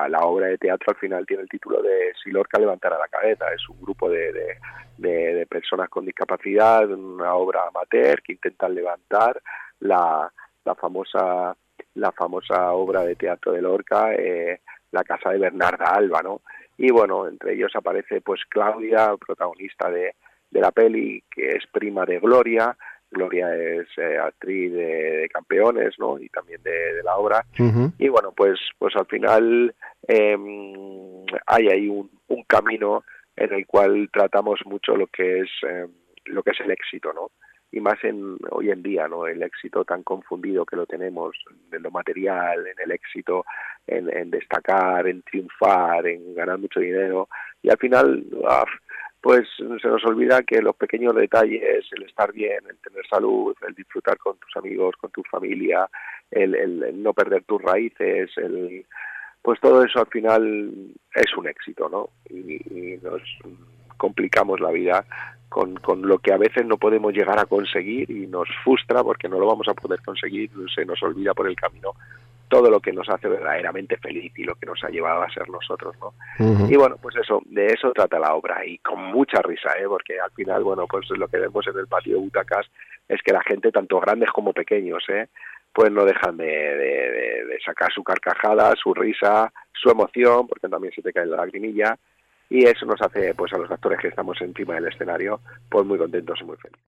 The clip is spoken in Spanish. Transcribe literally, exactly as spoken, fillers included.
la, la obra de teatro al final tiene el título de Si Lorca levantara la cabeza. Es un grupo de, de, de, de personas con discapacidad, una obra amateur que intentan levantar la, la famosa la famosa obra de teatro de Lorca, eh, La casa de Bernarda Alba, ¿no? Y bueno, entre ellos aparece pues Claudia, protagonista de, de la peli, que es prima de Gloria. Gloria es eh, actriz de, de Campeones, ¿no? Y también de, de la obra. Uh-huh. Y bueno, pues pues al final eh, hay ahí un, un camino en el cual tratamos mucho lo que es eh, lo que es el éxito, ¿no? Y más en hoy en día, ¿no? El éxito tan confundido que lo tenemos en lo material, en el éxito, en, en destacar, en triunfar, en ganar mucho dinero, y al final ah, pues se nos olvida que los pequeños detalles, el estar bien, el tener salud, el disfrutar con tus amigos, con tu familia, el, el, el no perder tus raíces, el pues todo eso al final es un éxito, ¿no? Y, y nos complicamos la vida con, con lo que a veces no podemos llegar a conseguir y nos frustra porque no lo vamos a poder conseguir, se nos olvida por el camino todo lo que nos hace verdaderamente feliz y lo que nos ha llevado a ser nosotros, ¿no? Uh-huh. Y bueno, pues eso, de eso trata la obra, y con mucha risa, ¿eh? Porque al final, bueno, pues lo que vemos en el patio de butacas es que la gente, tanto grandes como pequeños, ¿eh? Pues no dejan de, de, de, de sacar su carcajada, su risa, su emoción, porque también se te cae la lagrimilla, y eso nos hace, pues a los actores que estamos encima del escenario, pues muy contentos y muy felices.